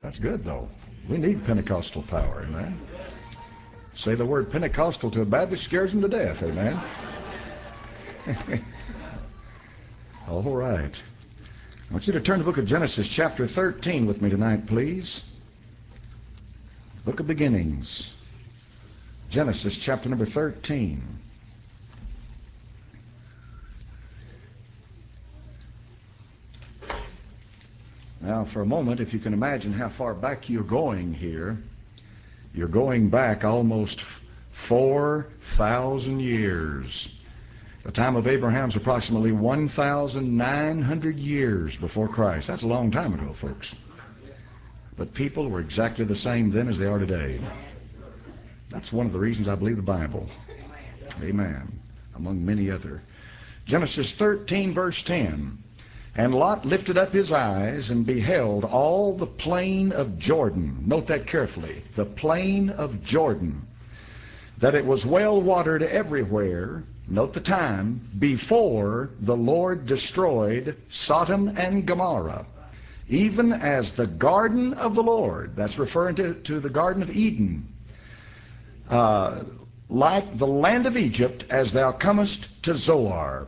That's good, though. We need Pentecostal power, amen. Say the word Pentecostal to a Baptist, scares them to death, amen. All right. I want you to turn to the book of Genesis chapter 13 with me tonight, please. Book of Beginnings. Genesis chapter number 13. Now, for a moment, if you can imagine how far back you're going here, you're going back almost 4,000 years. The time of Abraham's approximately 1,900 years before Christ. That's a long time ago, folks. But people were exactly the same then as they are today. That's one of the reasons I believe the Bible. Amen. Among many other. Genesis 13, verse 10. And Lot lifted up his eyes and beheld all the plain of Jordan. Note that carefully. The plain of Jordan. That it was well watered everywhere. Note the time. Before the Lord destroyed Sodom and Gomorrah. Even as the garden of the Lord. That's referring to the Garden of Eden. Like the land of Egypt as thou comest to Zoar.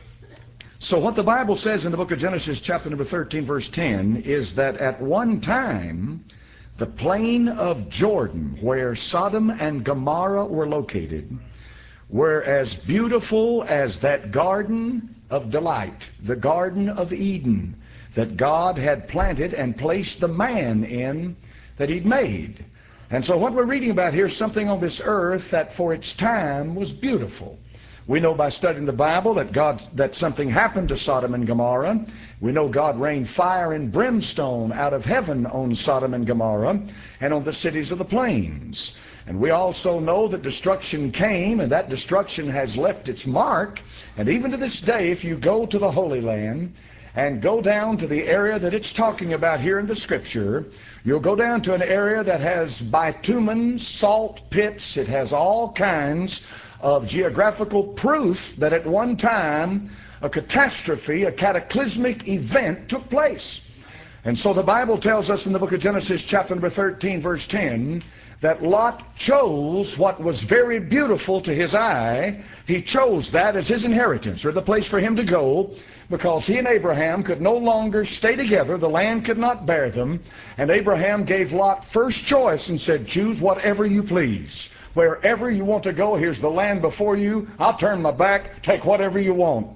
So what the Bible says in the book of Genesis chapter number 13 verse 10 is that at one time the plain of Jordan where Sodom and Gomorrah were located were as beautiful as that garden of delight, the Garden of Eden that God had planted and placed the man in that he'd made. And so what we're reading about here is something on this earth that for its time was beautiful. We know by studying the Bible that something happened to Sodom and Gomorrah. We know God rained fire and brimstone out of heaven on Sodom and Gomorrah and on the cities of the plains. And we also know that destruction came, and that destruction has left its mark. And even to this day, if you go to the Holy Land and go down to the area that it's talking about here in the Scripture, you'll go down to an area that has bitumen, salt pits. It has all kinds of geographical proof that at one time a catastrophe, a cataclysmic event took place. And so the Bible tells us in the book of Genesis chapter number 13 verse 10 that Lot chose what was very beautiful to his eye. He chose that as his inheritance, or the place for him to go, because he and Abraham could no longer stay together. The land could not bear them. And Abraham gave Lot first choice and said, choose whatever you please. Wherever you want to go, here's the land before you. I'll turn my back, take whatever you want.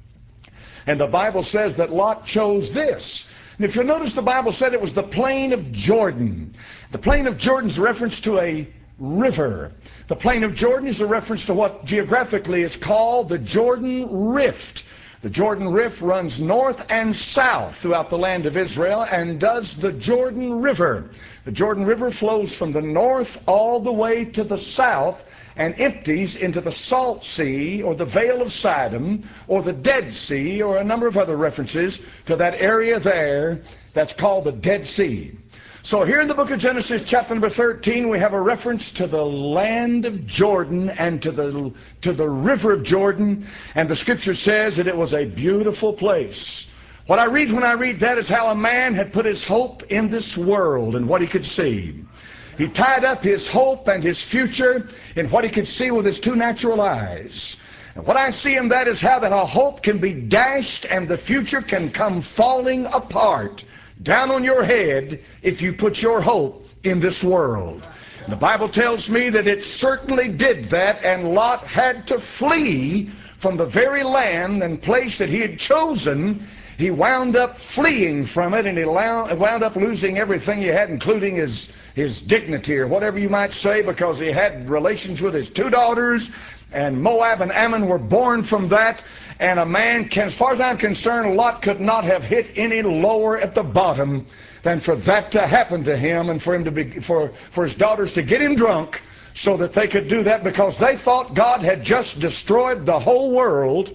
And the Bible says that Lot chose this. And if you'll notice, the Bible said it was the plain of Jordan. The plain of Jordan is a reference to a river. The plain of Jordan is a reference to what geographically is called the Jordan Rift. The Jordan Rift runs north and south throughout the land of Israel and does the Jordan River. The Jordan River flows from the north all the way to the south and empties into the Salt Sea or the Vale of Sidon or the Dead Sea, or a number of other references to that area there that's called the Dead Sea. So here in the book of Genesis chapter number 13 we have a reference to the land of Jordan and to the river of Jordan, and the Scripture says that it was a beautiful place. What I read when I read that is how a man had put his hope in this world and what he could see. He tied up his hope and his future in what he could see with his two natural eyes. And what I see in that is how that a hope can be dashed and the future can come falling apart down on your head if you put your hope in this world. And the Bible tells me that it certainly did that, and Lot had to flee from the very land and place that he had chosen. He wound up fleeing from it, and he wound up losing everything he had, including his dignity, or whatever you might say, because he had relations with his two daughters, and Moab and Ammon were born from that. And a man can, as far as I'm concerned, Lot could not have hit any lower at the bottom than for that to happen to him, and for him to be, for his daughters to get him drunk so that they could do that, because they thought God had just destroyed the whole world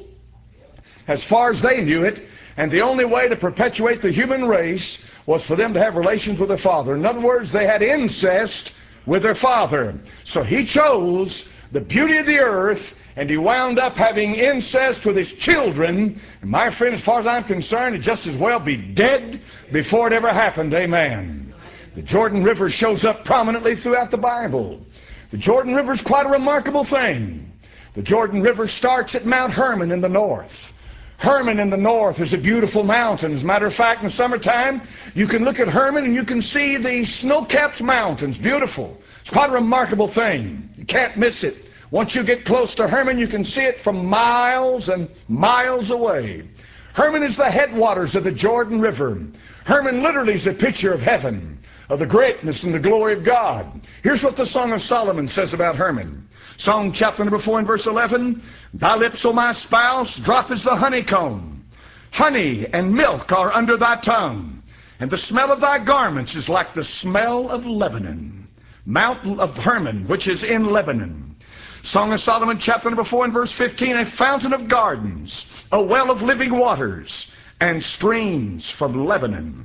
as far as they knew it, and the only way to perpetuate the human race was for them to have relations with their father. In other words, they had incest with their father. So he chose the beauty of the earth, and he wound up having incest with his children. And my friend, as far as I'm concerned, it'd just as well be dead before it ever happened. Amen. The Jordan River shows up prominently throughout the Bible. The Jordan River is quite a remarkable thing. The Jordan River starts at Mount Hermon in the north. Hermon in the north is a beautiful mountain. As a matter of fact, in the summertime, you can look at Hermon and you can see the snow-capped mountains. Beautiful. It's quite a remarkable thing. You can't miss it. Once you get close to Hermon, you can see it from miles and miles away. Hermon is the headwaters of the Jordan River. Hermon literally is a picture of heaven, of the greatness and the glory of God. Here's what the Song of Solomon says about Hermon. Song chapter number 4 and verse 11. Thy lips, O my spouse, drop as the honeycomb. Honey and milk are under thy tongue, and the smell of thy garments is like the smell of Lebanon. Mount of Hermon, which is in Lebanon. Song of Solomon chapter number 4 and verse 15. A fountain of gardens, a well of living waters, and streams from Lebanon.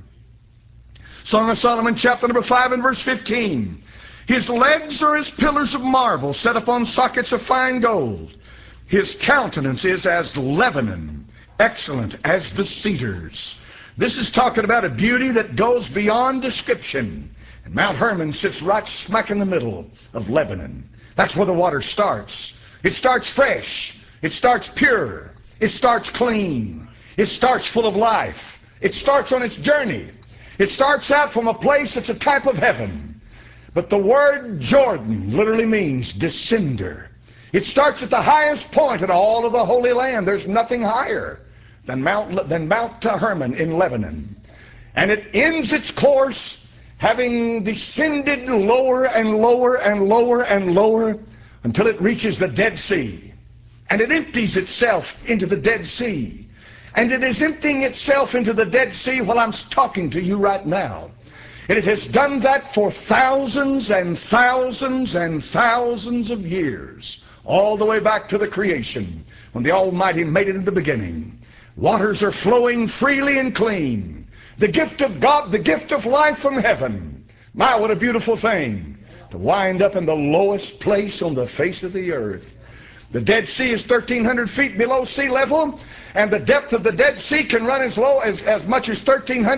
Song of Solomon chapter number 5 and verse 15. His legs are as pillars of marble set upon sockets of fine gold. His countenance is as Lebanon, excellent as the cedars. This is talking about a beauty that goes beyond description. And Mount Hermon sits right smack in the middle of Lebanon. That's where the water starts. It starts fresh. It starts pure. It starts clean. It starts full of life. It starts on its journey. It starts out from a place that's a type of heaven. But the word Jordan literally means descender. It starts at the highest point in all of the Holy Land. There's nothing higher than Mount Hermon in Lebanon. And it ends its course having descended lower and lower and lower and lower until it reaches the Dead Sea. And it empties itself into the Dead Sea. And it is emptying itself into the Dead Sea while I'm talking to you right now. And it has done that for thousands and thousands and thousands of years, all the way back to the creation, when the Almighty made it in the beginning. Waters are flowing freely and clean. The gift of God, the gift of life from heaven. My, what a beautiful thing to wind up in the lowest place on the face of the earth. The Dead Sea is 1,300 feet below sea level, and the depth of the Dead Sea can run as low as much as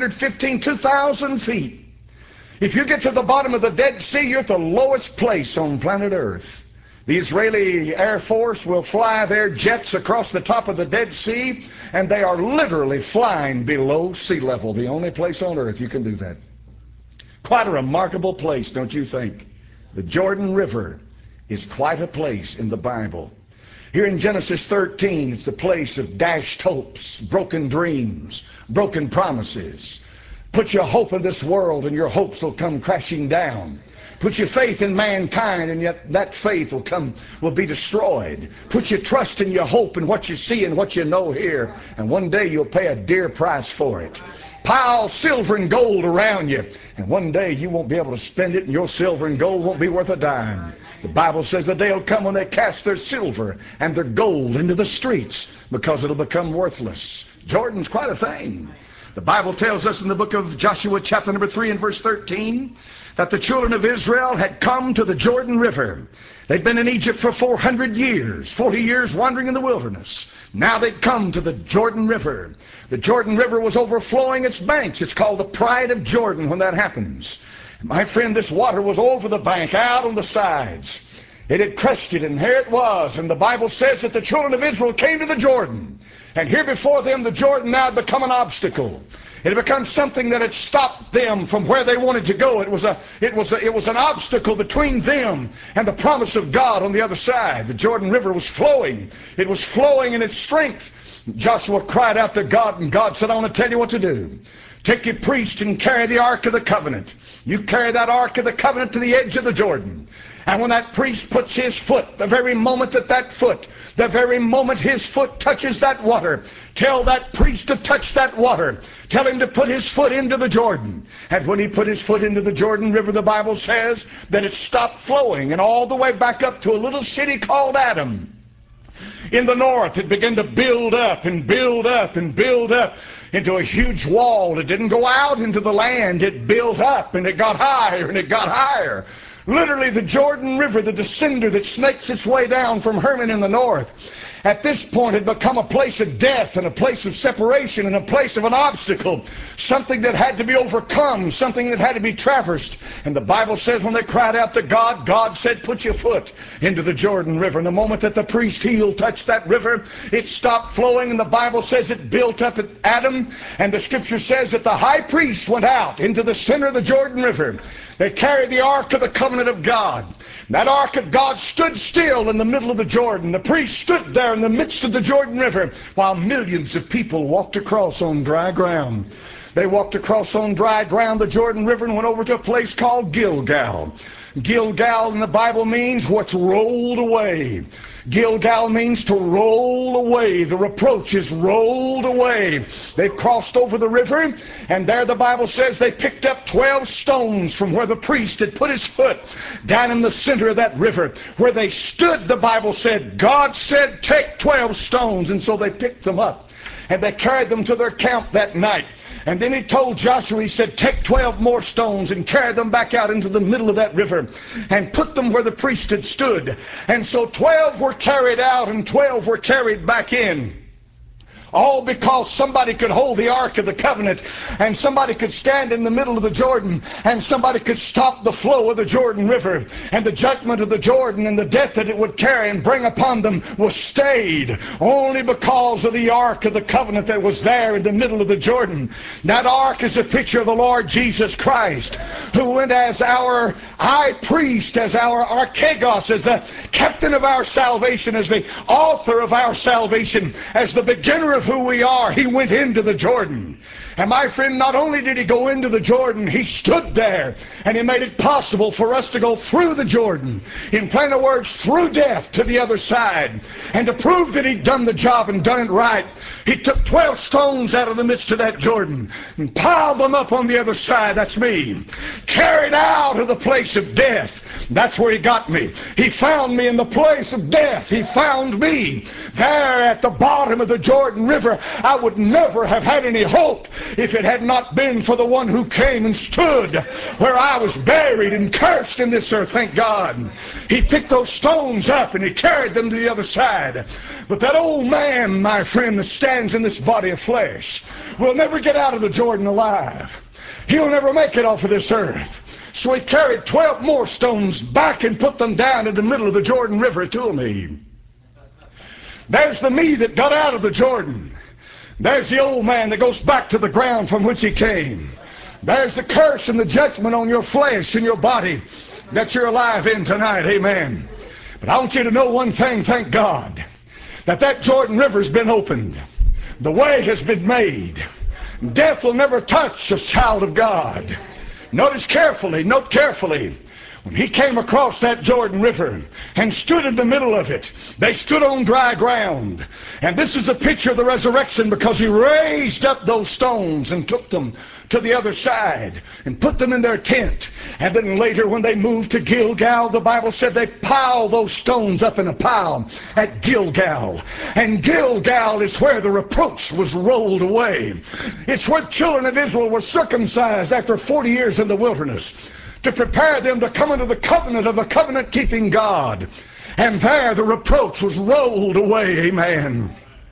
2,000 feet. If you get to the bottom of the Dead Sea, you're at the lowest place on planet Earth. The Israeli Air Force will fly their jets across the top of the Dead Sea, and they are literally flying below sea level, the only place on earth you can do that. Quite a remarkable place, don't you think? The Jordan River is quite a place in the Bible. Here in Genesis 13, it's the place of dashed hopes, broken dreams, broken promises. Put your hope in this world and your hopes will come crashing down. Put your faith in mankind and yet that faith will be destroyed. Put your trust and your hope in what you see and what you know here, and one day you'll pay a dear price for it. Pile silver and gold around you, and one day you won't be able to spend it, and your silver and gold won't be worth a dime. The Bible says the day will come when they cast their silver and their gold into the streets because it'll become worthless. Jordan's quite a thing. The Bible tells us in the book of Joshua chapter number 3 and verse 13 that the children of Israel had come to the Jordan River. They'd been in Egypt for 400 years, 40 years wandering in the wilderness. Now they'd come to the Jordan River. The Jordan River was overflowing its banks. It's called the Pride of Jordan when that happens. My friend, this water was over the bank, out on the sides. It had crested, and here it was. And the Bible says that the children of Israel came to the Jordan. And here before them, the Jordan now had become an obstacle. It had become something that had stopped them from where they wanted to go. It was an obstacle between them and the promise of God on the other side. The Jordan River was flowing. It was flowing in its strength. Joshua cried out to God, and God said, I want to tell you what to do. Take your priest and carry the Ark of the Covenant. You carry that Ark of the Covenant to the edge of the Jordan. And when that priest puts his foot, the very moment his foot touches that water, tell that priest to touch that water. Tell him to put his foot into the Jordan. And when he put his foot into the Jordan River, the Bible says that it stopped flowing, and all the way back up to a little city called Adam. In the north, it began to build up and build up and build up into a huge wall. It didn't go out into the land. It built up, and it got higher and it got higher. Literally, the Jordan River, the descender that snakes its way down from Hermon in the north at this point had become a place of death and a place of separation and a place of an obstacle, something that had to be overcome, something that had to be traversed. And the Bible says when they cried out to God, God said, put your foot into the Jordan River. And the moment that the priest's heel touched that river, it stopped flowing, and the Bible says it built up at Adam. And the Scripture says that the high priest went out into the center of the Jordan River. They carried the Ark of the Covenant of God. That Ark of God stood still in the middle of the Jordan. The priest stood there in the midst of the Jordan River while millions of people walked across on dry ground. They walked across on dry ground the Jordan River and went over to a place called Gilgal. Gilgal in the Bible means what's rolled away. Gilgal means to roll away. The reproach is rolled away. They've crossed over the river, and there the Bible says they picked up 12 stones from where the priest had put his foot down in the center of that river. Where they stood, the Bible said, God said, take 12 stones. And so they picked them up, and they carried them to their camp that night. And then he told Joshua, he said, take 12 more stones and carry them back out into the middle of that river and put them where the priest had stood. And so 12 were carried out and 12 were carried back in. All because somebody could hold the Ark of the Covenant, and somebody could stand in the middle of the Jordan, and somebody could stop the flow of the Jordan River, and the judgment of the Jordan and the death that it would carry and bring upon them was stayed only because of the Ark of the Covenant that was there in the middle of the Jordan. That Ark is a picture of the Lord Jesus Christ, who went as our high priest, as our archegos, as the captain of our salvation, as the author of our salvation, as the beginner of who we are. He went into the Jordan. And my friend, not only did he go into the Jordan, he stood there and he made it possible for us to go through the Jordan, in plain words, through death to the other side. And to prove that he'd done the job and done it right, he took 12 stones out of the midst of that Jordan and piled them up on the other side. That's me. Carried out of the place of death. That's where he got me. He found me in the place of death. He found me there at the bottom of the Jordan River. I would never have had any hope if it had not been for the one who came and stood where I was buried and cursed in this earth. Thank God. He picked those stones up and he carried them to the other side. But that old man, my friend, that stands in this body of flesh will never get out of the Jordan alive. He'll never make it off of this earth. So he carried 12 more stones back and put them down in the middle of the Jordan River to me. There's the me that got out of the Jordan. There's the old man that goes back to the ground from which he came. There's the curse and the judgment on your flesh and your body that you're alive in tonight. Amen. But I want you to know one thing, thank God, that Jordan River's been opened. The way has been made. Death will never touch a child of God. Notice carefully, note carefully. When he came across that Jordan River and stood in the middle of it, they stood on dry ground. And this is a picture of the resurrection, because he raised up those stones and took them to the other side and put them in their tent. And then later when they moved to Gilgal, the Bible said they piled those stones up in a pile at Gilgal. And Gilgal is where the reproach was rolled away. It's where the children of Israel were circumcised after 40 years in the wilderness, to prepare them to come into the covenant of the covenant-keeping God. And there the reproach was rolled away. Amen.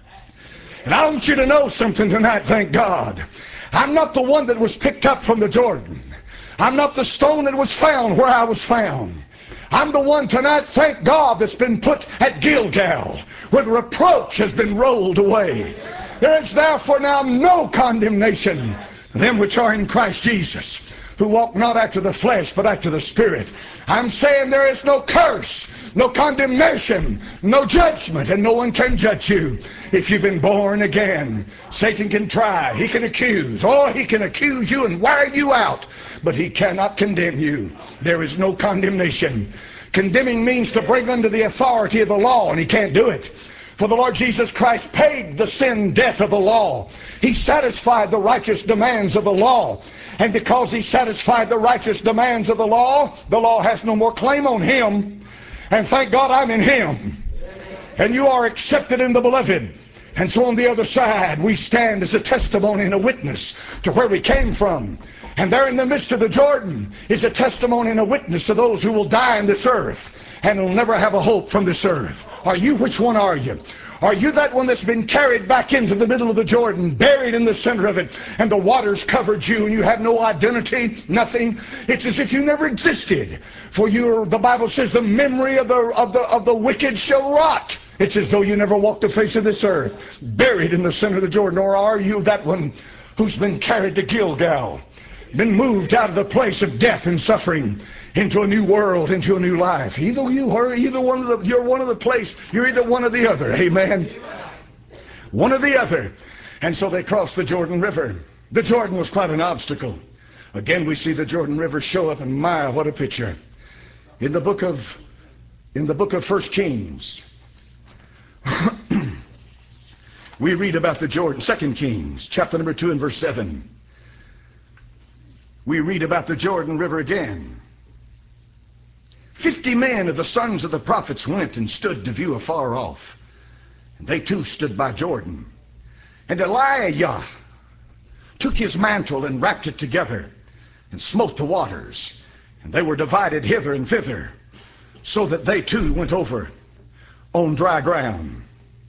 And I want you to know something tonight, thank God. I'm not the one that was picked up from the Jordan. I'm not the stone that was found where I was found. I'm the one tonight, thank God, that's been put at Gilgal, where the reproach has been rolled away. There is therefore now no condemnation to them which are in Christ Jesus, who walk not after the flesh, but after the Spirit. I'm saying there is no curse, no condemnation, no judgment, and no one can judge you if you've been born again. Satan can try, he can accuse. Oh, he can accuse you and wear you out, but he cannot condemn you. There is no condemnation. Condemning means to bring under the authority of the law, and he can't do it. For the Lord Jesus Christ paid the sin debt of the law. He satisfied the righteous demands of the law. And because he satisfied the righteous demands of the law has no more claim on him. And thank God I'm in him. And you are accepted in the beloved. And so on the other side, we stand as a testimony and a witness to where we came from. And there in the midst of the Jordan is a testimony and a witness to those who will die in this earth and will never have a hope from this earth. Are you? Which one are you? Are you that one that's been carried back into the middle of the Jordan, buried in the center of it, and the waters covered you, and you have no identity, nothing? It's as if you never existed. For the Bible says, the memory of the wicked shall rot. It's as though you never walked the face of this earth, buried in the center of the Jordan. Or are you that one who's been carried to Gilgal, been moved out of the place of death and suffering into a new world, into a new life? Either you are either one of the, you're one of the place, you're either one or the other. Amen. One or the other. And so they crossed the Jordan River. The Jordan was quite an obstacle. Again, we see the Jordan River show up, and my, what a picture. In the book of 1 Kings, we read about the Jordan. 2 Kings, chapter number 2 and verse 7. We read about the Jordan River again. 50 men of the sons of the prophets went and stood to view afar off. And they too stood by Jordan. And Elijah took his mantle and wrapped it together and smote the waters. And they were divided hither and thither, so that they too went over on dry ground.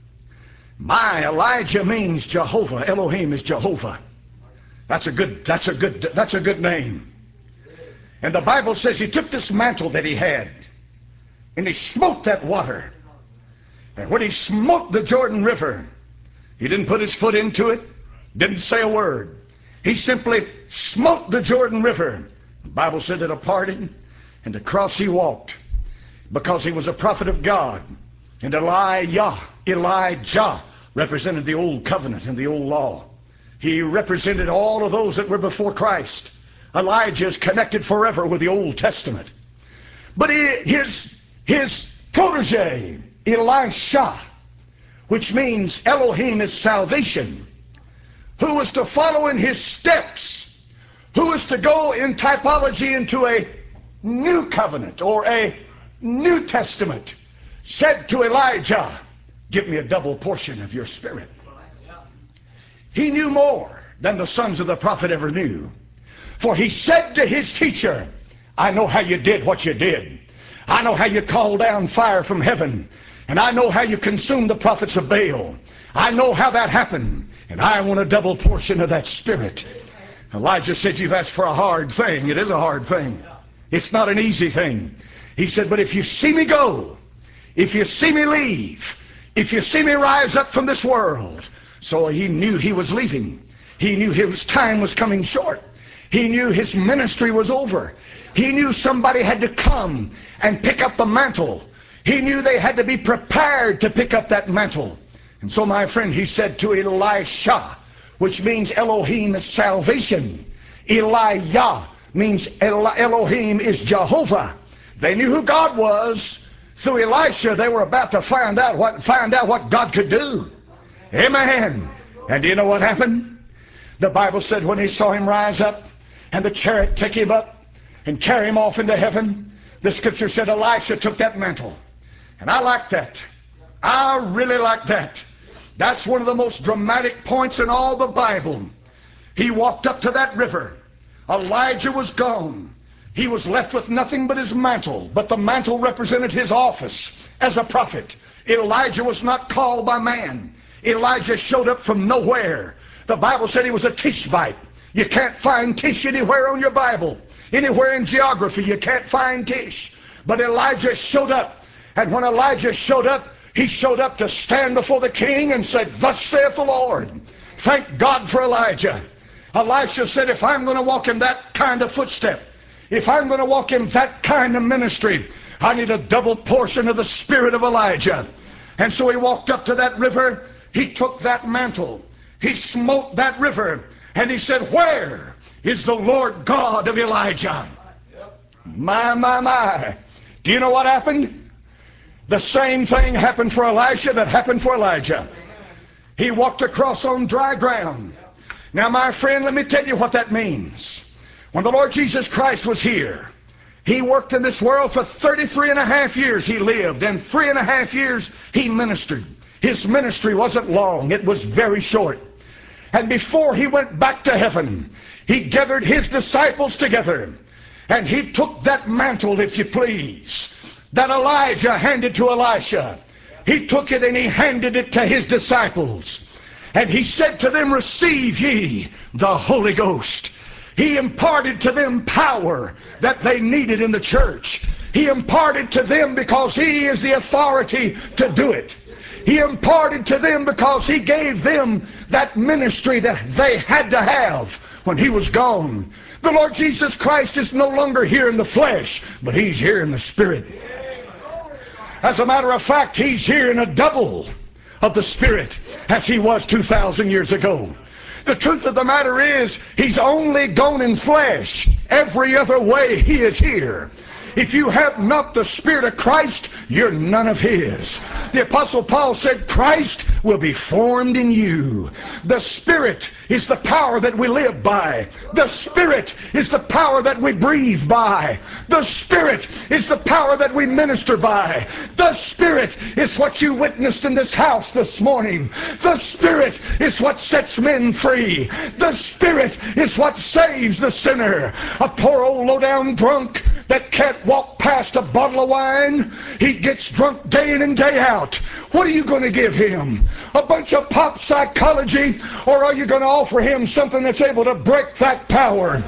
My, Elijah means Jehovah. Elohim is Jehovah. That's a good name. And the Bible says he took this mantle that he had and he smote that water. And when he smote the Jordan River, he didn't put his foot into it, didn't say a word. He simply smote the Jordan River. The Bible said that it parted, and across he walked, because he was a prophet of God. And Elijah represented the old covenant and the old law. He represented all of those that were before Christ. Elijah is connected forever with the Old Testament. But his protege, Elisha, which means Elohim is salvation, who was to follow in his steps, who was to go in typology into a new covenant or a New Testament, said to Elijah, give me a double portion of your spirit. He knew more than the sons of the prophet ever knew. For he said to his teacher, I know how you did what you did. I know how you called down fire from heaven. And I know how you consumed the prophets of Baal. I know how that happened. And I want a double portion of that spirit. Elijah said, you've asked for a hard thing. It is a hard thing. It's not an easy thing. He said, but if you see me go, if you see me leave, if you see me rise up from this world. So he knew he was leaving. He knew his time was coming short. He knew his ministry was over. He knew somebody had to come and pick up the mantle. He knew they had to be prepared to pick up that mantle. And so, my friend, he said to Elisha, which means Elohim is salvation. Elijah means Elohim is Jehovah. They knew who God was. Through Elisha, they were about to find out what God could do. Amen. And do you know what happened? The Bible said when he saw him rise up and the chariot take him up and carry him off into heaven, the scripture said Elisha took that mantle. And I like that. I really like that. That's one of the most dramatic points in all the Bible. He walked up to that river. Elijah was gone. He was left with nothing but his mantle. But the mantle represented his office as a prophet. Elijah was not called by man. Elijah showed up from nowhere. The Bible said he was a Tishbite. You can't find Tish anywhere on your Bible. Anywhere in geography you can't find Tish. But Elijah showed up. And when Elijah showed up, he showed up to stand before the king and said, thus saith the Lord. Thank God for Elijah. Elisha said, if I'm going to walk in that kind of footstep, if I'm going to walk in that kind of ministry, I need a double portion of the spirit of Elijah. And so he walked up to that river. He took that mantle. He smote that river. And he said, where is the Lord God of Elijah? My. Do you know what happened? The same thing happened for Elisha that happened for Elijah. He walked across on dry ground. Now, my friend, let me tell you what that means. When the Lord Jesus Christ was here, he worked in this world for 33 and a half years. He lived, and 3.5 years he ministered. His ministry wasn't long. It was very short. And before he went back to heaven, he gathered his disciples together, and he took that mantle, if you please, that Elijah handed to Elisha. He took it and he handed it to his disciples. And he said to them, receive ye the Holy Ghost. He imparted to them power that they needed in the church. He imparted to them because he is the authority to do it. He imparted to them because he gave them that ministry that they had to have when he was gone. The Lord Jesus Christ is no longer here in the flesh, but he's here in the spirit. As a matter of fact, he's here in a double of the spirit as he was 2,000 years ago. The truth of the matter is, he's only gone in flesh. Every other way he is here. If you have not the Spirit of Christ, you're none of his. The Apostle Paul said, Christ will be formed in you. The Spirit is the power that we live by. The Spirit is the power that we breathe by. The Spirit is the power that we minister by. The Spirit is what you witnessed in this house this morning. The Spirit is what sets men free. The Spirit is what saves the sinner. A poor old low-down drunk that can't walk past a bottle of wine, he gets drunk day in and day out. What are you going to give him? A bunch of pop psychology? Or are you going to offer him something that's able to break that power?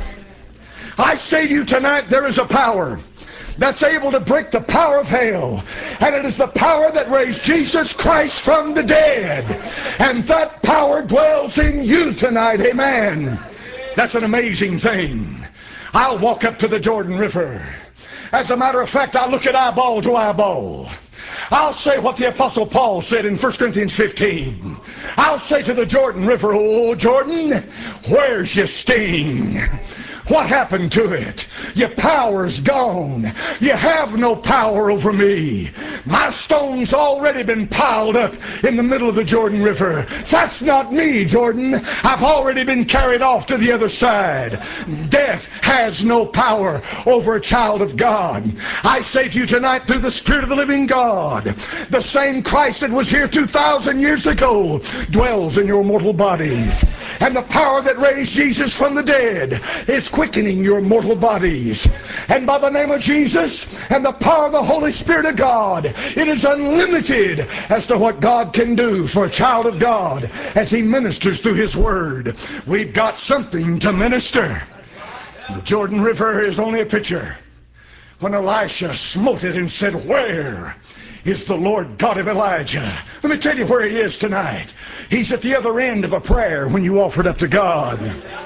I say to you tonight, there is a power that's able to break the power of hell. And it is the power that raised Jesus Christ from the dead. And that power dwells in you tonight. Amen. That's an amazing thing. I'll walk up to the Jordan River. As a matter of fact, I'll look at eyeball to eyeball. I'll say what the Apostle Paul said in 1 Corinthians 15. I'll say to the Jordan River, oh Jordan, where's your sting? What happened to it? Your power's gone. You have no power over me. My stone's already been piled up in the middle of the Jordan River. That's not me, Jordan. I've already been carried off to the other side. Death has no power over a child of God. I say to you tonight, through the Spirit of the living God, the same Christ that was here 2,000 years ago dwells in your mortal bodies. And the power that raised Jesus from the dead is quickening your mortal bodies. And by the name of Jesus and the power of the Holy Spirit of God, it is unlimited as to what God can do for a child of God as he ministers through his word. We've got something to minister. The Jordan River is only a picture. When Elisha smote it and said, where is the Lord God of Elijah? Let me tell you where he is tonight. He's at the other end of a prayer when you offer it up to God.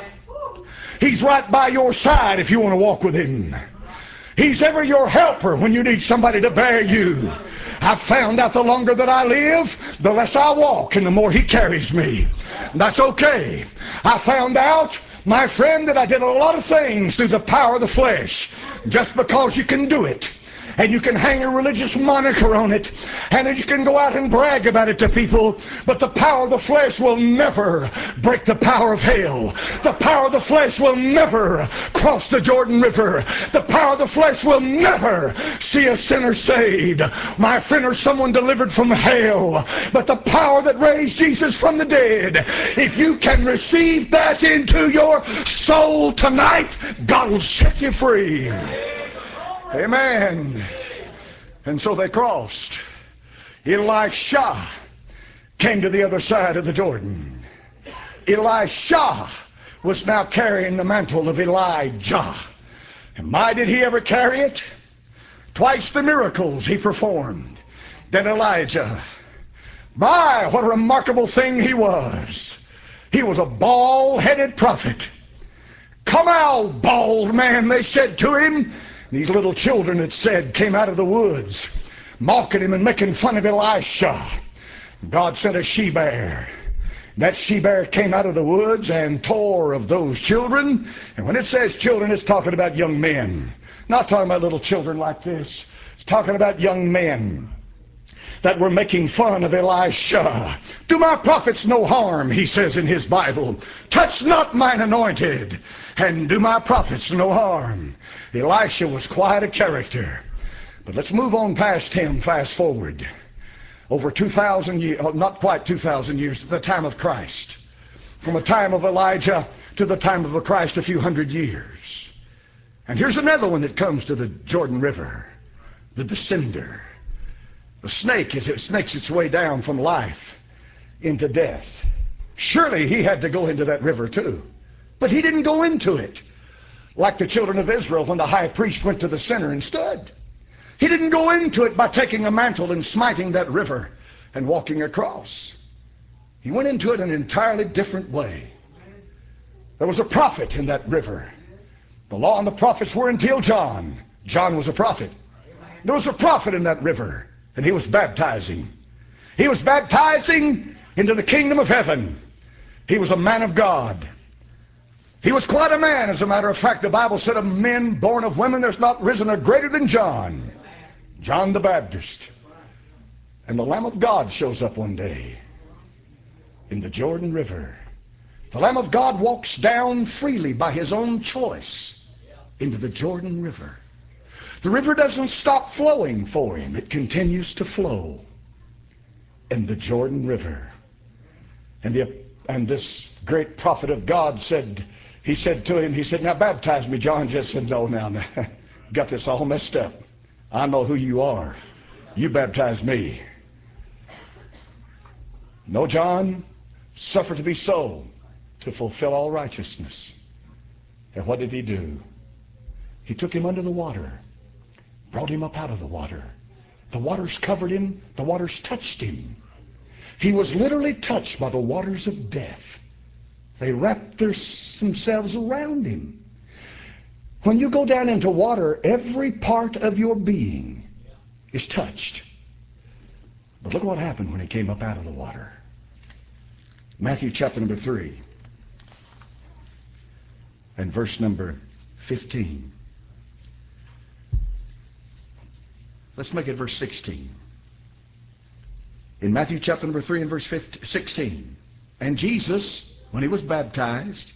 He's right by your side if you want to walk with him. He's ever your helper when you need somebody to bear you. I've found out the longer that I live, the less I walk and the more he carries me. And that's okay. I found out, my friend, that I did a lot of things through the power of the flesh. Just because you can do it, and you can hang a religious moniker on it, and then you can go out and brag about it to people, but the power of the flesh will never break the power of hell. The power of the flesh will never cross the Jordan River. The power of the flesh will never see a sinner saved, my friend, or someone delivered from hell. But the power that raised Jesus from the dead, if you can receive that into your soul tonight, God will set you free. Amen. And so they crossed. Elisha came to the other side of the Jordan. Elisha was now carrying the mantle of Elijah. And my, did he ever carry it? Twice the miracles he performed than Elijah. My, what a remarkable thing he was. He was a bald-headed prophet. Come out, bald man, they said to him. These little children, it said, came out of the woods, mocking him and making fun of Elisha. God sent a she-bear. That she-bear came out of the woods and tore of those children. And when it says children, it's talking about young men. Not talking about little children like this. It's talking about young men that were making fun of Elisha. Do my prophets no harm, he says in his Bible. Touch not mine anointed, and do my prophets no harm. Elisha was quite a character. But let's move on past him, fast forward. Over 2,000 years, not quite 2,000 years, at the time of Christ. From the time of Elijah to the time of the Christ, a few hundred years. And here's another one that comes to the Jordan River, the descender. The snake, as it snakes its way down from life into death. Surely he had to go into that river too. But he didn't go into it like the children of Israel when the high priest went to the center and stood. He didn't go into it by taking a mantle and smiting that river and walking across. He went into it in an entirely different way. There was a prophet in that river. The law and the prophets were until John. John was a prophet. There was a prophet in that river, and he was baptizing. He was baptizing into the kingdom of heaven. He was a man of God. He was quite a man. As a matter of fact, the Bible said of men born of women, there's not risen a greater than John. John the Baptist. And the Lamb of God shows up one day in the Jordan River. The Lamb of God walks down freely by his own choice into the Jordan River. The river doesn't stop flowing for him. It continues to flow in the Jordan River. And this great prophet of God said, he said to him, he said, now baptize me. John just said, no, now, got this all messed up. I know who you are. You baptize me. No, John, suffer to be so, to fulfill all righteousness. And what did he do? He took him under the water, brought him up out of the water. The waters covered him. The waters touched him. He was literally touched by the waters of death. They wrapped themselves around him. When you go down into water, every part of your being is touched. But look what happened when he came up out of the water. Matthew chapter number 3 and verse number 15. Let's make it verse 16. In Matthew chapter number 3 and verse 16. And Jesus, when he was baptized,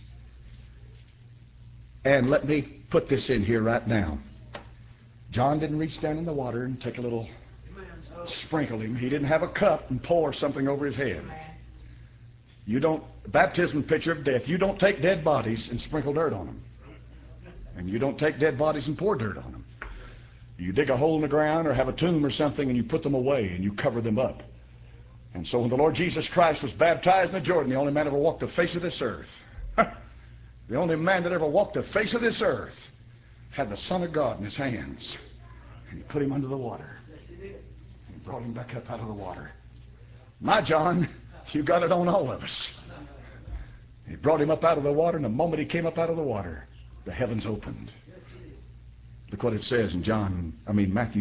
and let me put this in here right now. John didn't reach down in the water and take a little sprinkle him. He didn't have a cup and pour something over his head. You don't, baptism picture of death. You don't take dead bodies and sprinkle dirt on them. And you don't take dead bodies and pour dirt on them. You dig a hole in the ground or have a tomb or something and you put them away and you cover them up. And so when the Lord Jesus Christ was baptized in the Jordan, the only man ever walked the face of this earth, the only man that ever walked the face of this earth, had the Son of God in his hands. And he put him under the water. And he brought him back up out of the water. My John, you got it on all of us. He brought him up out of the water, and the moment he came up out of the water, the heavens opened. Look what it says in Matthew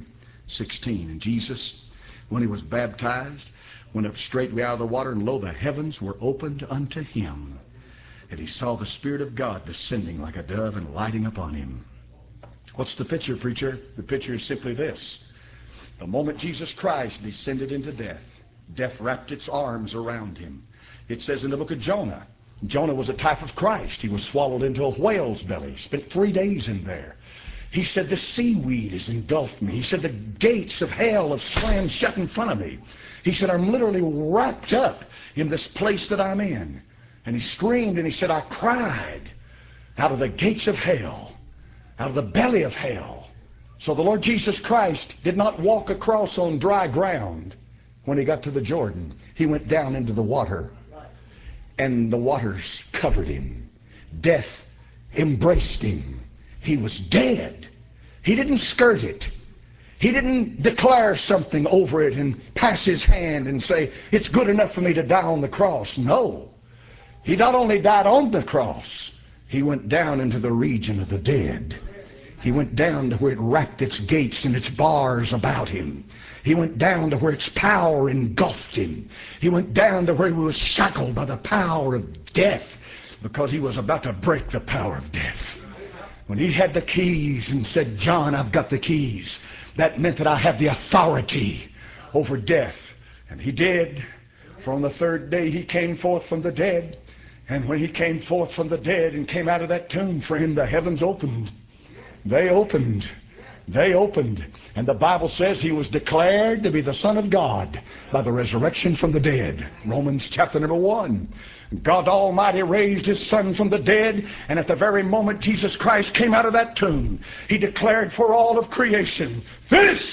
3:16. And Jesus, when he was baptized, went up straightway out of the water, and lo, the heavens were opened unto him. And he saw the Spirit of God descending like a dove and lighting upon him. What's the picture, preacher? The picture is simply this. The moment Jesus Christ descended into death, death wrapped its arms around him. It says in the book of Jonah, Jonah was a type of Christ. He was swallowed into a whale's belly, spent 3 days in there. He said, the seaweed has engulfed me. He said, the gates of hell have slammed shut in front of me. He said, I'm literally wrapped up in this place that I'm in. And he screamed and he said, I cried out of the gates of hell, out of the belly of hell. So the Lord Jesus Christ did not walk across on dry ground when he got to the Jordan. He went down into the water, and the waters covered him. Death embraced him. He was dead. He didn't skirt it. He didn't declare something over it and pass his hand and say, it's good enough for me to die on the cross. No. He not only died on the cross, he went down into the region of the dead. He went down to where it wrapped its gates and its bars about him. He went down to where its power engulfed him. He went down to where he was shackled by the power of death, because he was about to break the power of death. When he had the keys and said, John, I've got the keys, that meant that I have the authority over death. And he did. For on the 3rd day he came forth from the dead. And when he came forth from the dead and came out of that tomb, friend, the heavens opened. They opened. They opened. And the Bible says he was declared to be the Son of God by the resurrection from the dead. Romans chapter number 1. God Almighty raised his Son from the dead, and at the very moment Jesus Christ came out of that tomb, he declared for all of creation, this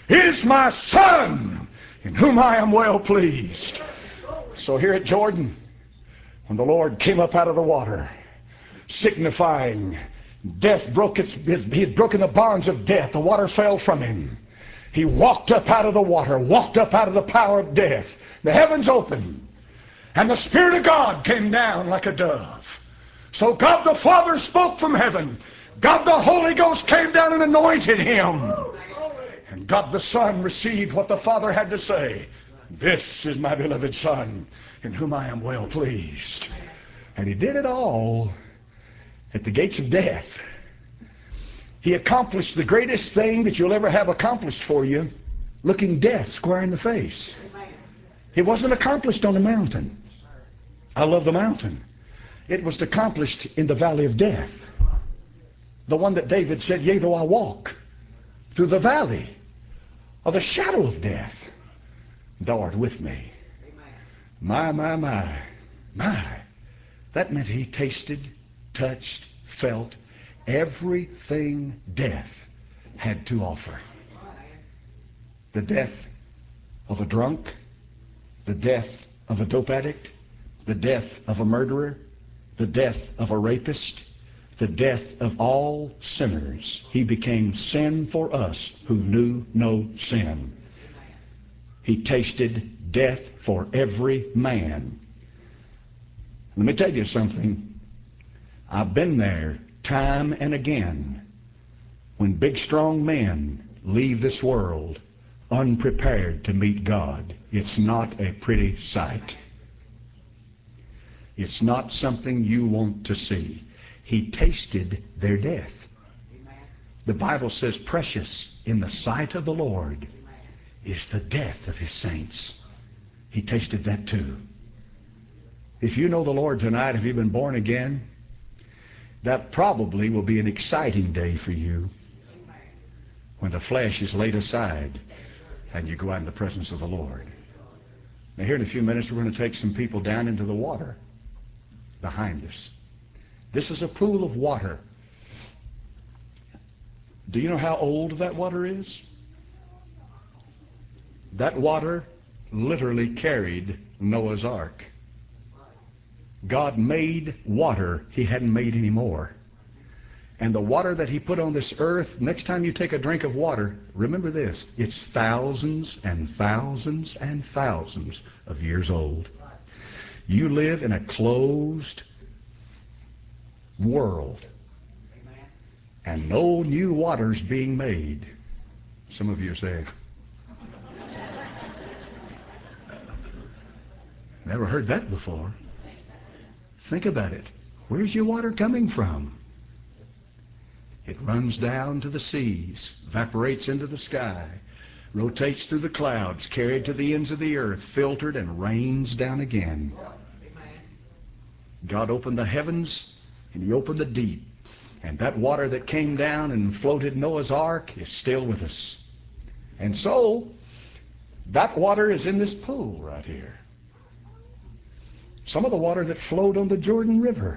is my Son, in whom I am well pleased. So here at Jordan, when the Lord came up out of the water, signifying death he had broken the bonds of death. The water fell from him. He walked up out of the water, walked up out of the power of death. The heavens opened, and the Spirit of God came down like a dove. So God the Father spoke from heaven. God the Holy Ghost came down and anointed him. And God the Son received what the Father had to say. This is my beloved Son, in whom I am well pleased. And he did it all at the gates of death. He accomplished the greatest thing that you'll ever have accomplished for you, looking death square in the face. It wasn't accomplished on a mountain. I love the mountain. It was accomplished in the valley of death. The one that David said, yea, though I walk through the valley of the shadow of death, thou art with me. My. That meant he tasted, touched, felt everything death had to offer. The death of a drunk, the death of a dope addict, the death of a murderer, the death of a rapist, the death of all sinners. He became sin for us who knew no sin. He tasted death for every man. Let me tell you something. I've been there time and again when big strong men leave this world unprepared to meet God. It's not a pretty sight. It's not something you want to see. He tasted their death. The Bible says precious in the sight of the Lord is the death of his saints. He tasted that too. If you know the Lord tonight, if you've been born again, that probably will be an exciting day for you when the flesh is laid aside and you go out in the presence of the Lord. Now here in a few minutes we're going to take some people down into the water behind us. This is a pool of water. Do you know how old that water is? That water literally carried Noah's Ark. God made water. He hadn't made any more. And the water that he put on this earth, next time you take a drink of water, remember this, it's thousands and thousands and thousands of years old. You live in a closed world, and no new water's being made. Some of you are saying, never heard that before. Think about it. Where's your water coming from? It runs down to the seas, evaporates into the sky, rotates through the clouds, carried to the ends of the earth, filtered, and rains down again. God opened the heavens and he opened the deep. And that water that came down and floated Noah's Ark is still with us. And so, that water is in this pool right here. Some of the water that flowed on the Jordan River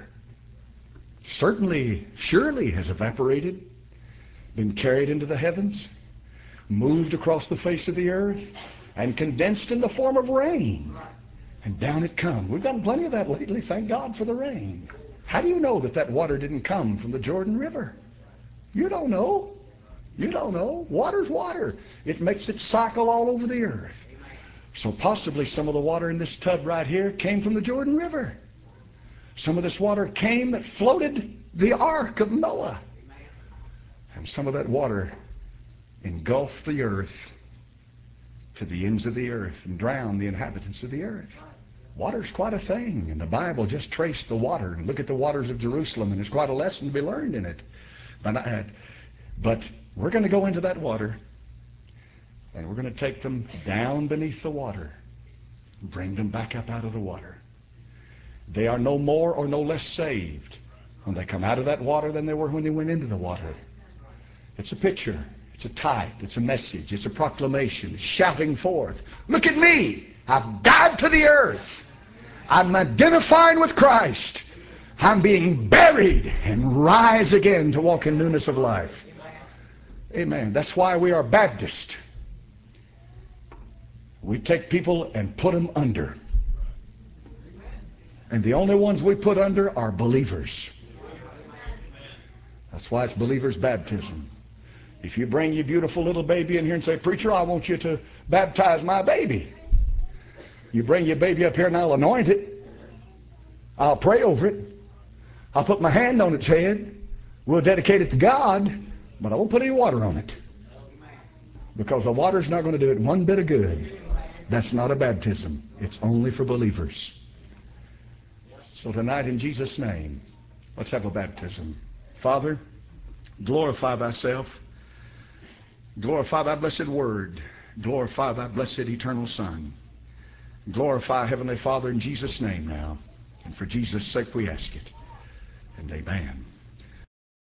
surely has evaporated, been carried into the heavens, moved across the face of the earth, and condensed in the form of rain. And down it comes. We've gotten plenty of that lately. Thank God for the rain. How do you know that that water didn't come from the Jordan River? You don't know. You don't know. Water's water. It makes it cycle all over the earth. So possibly some of the water in this tub right here came from the Jordan River. Some of this water came that floated the ark of Noah. And some of that water engulfed the earth to the ends of the earth and drowned the inhabitants of the earth. Water's quite a thing. And the Bible just traced the water and look at the waters of Jerusalem, and there's quite a lesson to be learned in it. But we're going to go into that water, and we're going to take them down beneath the water, bring them back up out of the water. They are no more or no less saved when they come out of that water than they were when they went into the water. It's a picture. It's a type. It's a message. It's a proclamation. It's shouting forth, look at me. I've died to the earth. I'm identifying with Christ. I'm being buried and rise again to walk in newness of life. Amen. That's why we are Baptist. We take people and put them under. And the only ones we put under are believers. That's why it's believers' baptism. If you bring your beautiful little baby in here and say, "Preacher, I want you to baptize my baby," you bring your baby up here and I'll anoint it. I'll pray over it. I'll put my hand on its head. We'll dedicate it to God, but I won't put any water on it. Because the water's not going to do it one bit of good. That's not a baptism. It's only for believers. So tonight, in Jesus' name, let's have a baptism. Father, glorify thyself. Glorify thy blessed word. Glorify thy blessed eternal Son. Glorify, Heavenly Father, in Jesus' name now. And for Jesus' sake we ask it. And amen.